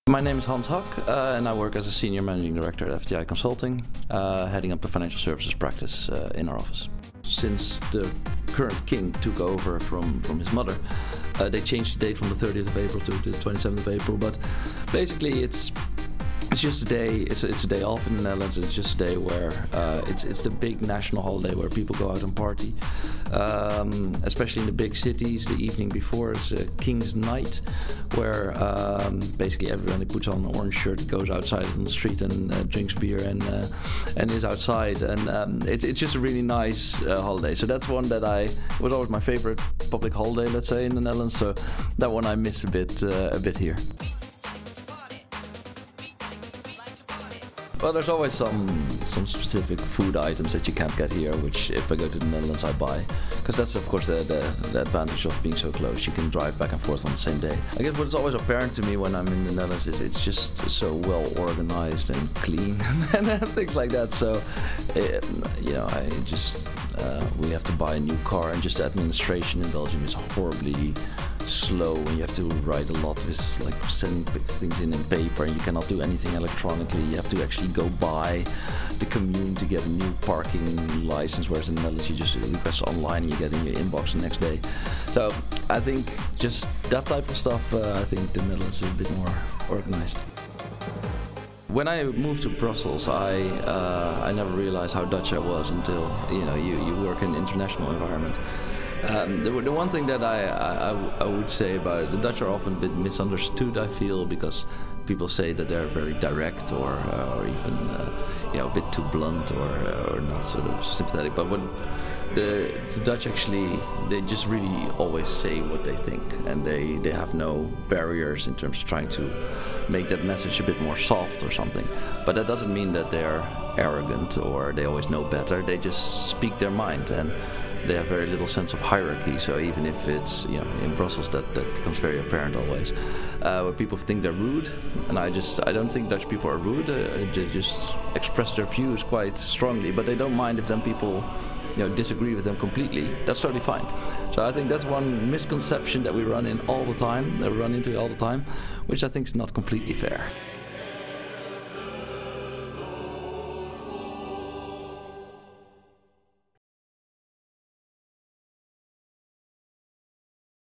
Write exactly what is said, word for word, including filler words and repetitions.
My name is Hans Hak, uh, and I work as a Senior Managing Director at F T I Consulting, uh, heading up the financial services practice uh, in our office. Since the current king took over from, from his mother, uh, they changed the date from the thirtieth of April to the twenty-seventh of April, but basically it's It's just a day. It's a, it's a day off in the Netherlands. It's just a day where uh, it's it's the big national holiday where people go out and party. Um, especially in the big cities, the evening before is uh, King's Night, where um, basically everyone puts on an orange shirt, goes outside on the street and uh, drinks beer and uh, and is outside. And um, it, it's just a really nice uh, holiday. So that's one that I it was always my favorite public holiday, let's say, in the Netherlands. So that one I miss a bit uh, a bit here. Well, there's always some some specific food items that you can't get here, which if I go to the Netherlands I buy. Because that's of course the, the, the advantage of being so close. You can drive back and forth on the same day. I guess what's always apparent to me when I'm in the Netherlands is it's just so well organized and clean and things like that. So, it, you know, I just, uh, we have to buy a new car, and just the administration in Belgium is horribly slow, and you have to write a lot with like sending things in in paper, and you cannot do anything electronically. You have to actually go by the commune to get a new parking license, whereas in the Netherlands you just request online and you get in your inbox the next day. So I think just that type of stuff, uh, I think the Netherlands is a bit more organized. When I moved to Brussels, I uh, I never realized how Dutch I was until you know you, you work in an international environment. Um, the, the one thing that I, I, I would say about it, the Dutch are often a bit misunderstood, I feel, because people say that they're very direct or uh, or even uh, you know a bit too blunt or uh, or not sort of sympathetic. But what the, the Dutch actually, they just really always say what they think, and they, they have no barriers in terms of trying to make that message a bit more soft or something. But that doesn't mean that they're arrogant or they always know better. They just speak their mind, and they have very little sense of hierarchy. So even if it's, you know, in Brussels, that, that becomes very apparent always. Uh, where people think they're rude, and I just, I don't think Dutch people are rude. Uh, they just express their views quite strongly, but they don't mind if then people, you know, disagree with them completely. That's totally fine. So I think that's one misconception that we run in all the time, that we run into all the time, which I think is not completely fair.